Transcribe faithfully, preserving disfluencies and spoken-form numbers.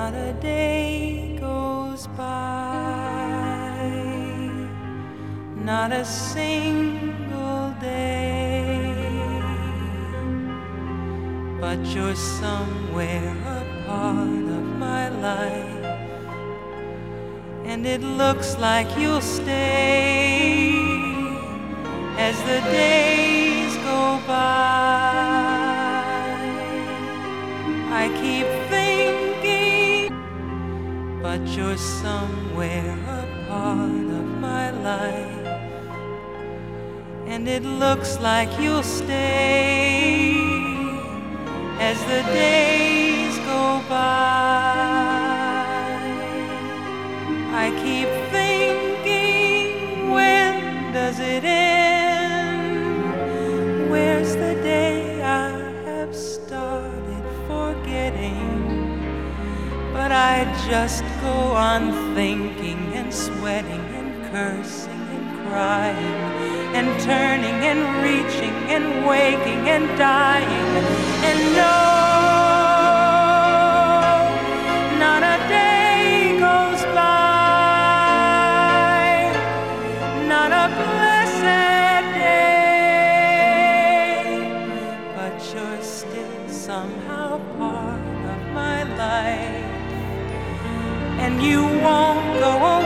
Not a day goes by, not a single day, but you're somewhere a part of my life, and it looks like you'll stay as the days go by. I keep thinking, but you're somewhere a part of my life, and it looks like you'll stay as the days go by. I keep thinking, when does it end? Where's the day I have started forgetting? But I just go on thinking and sweating and cursing and crying and turning and reaching and waking and dying, and no, not a day goes by, not a blessed day, but you're still somehow part of my life, and you won't go